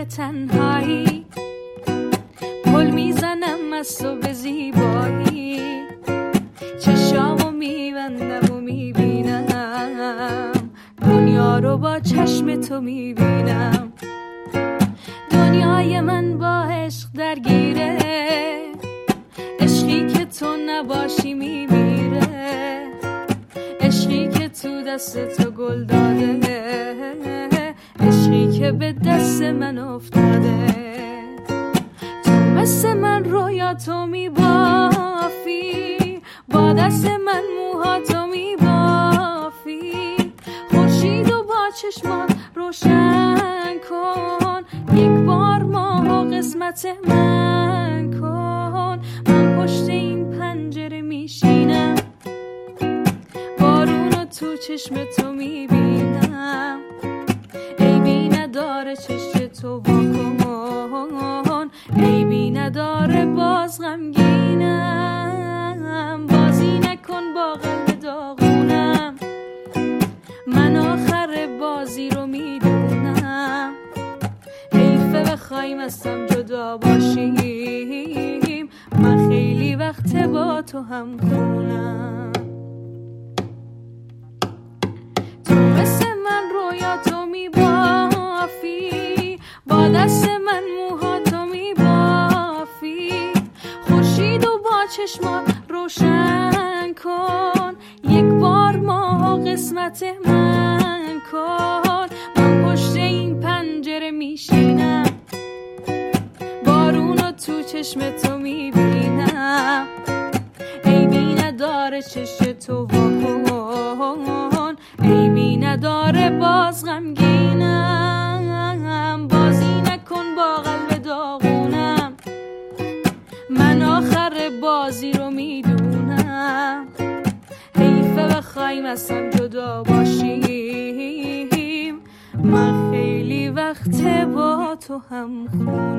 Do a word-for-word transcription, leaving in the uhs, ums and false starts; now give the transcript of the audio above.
تنهایی، پل میزنم از تو به زیبایی، چشامو میبندم و میبینم دنیا رو با چشم تو میبینم. دنیای من با عشق درگیره، عشقی که تو نباشی میمیره، عشقی که تو دست تو گل داده، عشقی که به دست من افتاده. تو مثل من رویا تو میبافی، با دست من موها تو میبافی، خورشید و با چشمات روشن کن، یک بار ماه قسمت من کن. من پشت این پنجره میشینم، بارون رو تو چشم تو میبینم، عیبی نداره چشم تو واکن، عیبی نداره باز غمگینم، بازی نکن با قلب داغونم، من آخر بازی رو میدونم، حیفه بخوایم از هم جدا باشیم، من خیلی وقت با تو هم خونم. تو مثل من رویا تو میبافی، با دست من موها تو میبافی، خورشید و با چشمات روشن کن، یک بار ماه قسمت من کن. من پشت این پنجره میشینم، بارون رو تو چشم تو میبینم، عیبی نداره چشم تو واکن، عیبی نداره باز غمگینم، بازی نکن با قلب داغونم، من آخر بازی رو میدونم، حیفه بخوایم از هم جدا باشیم، من خیلی وقت با تو هم خونم.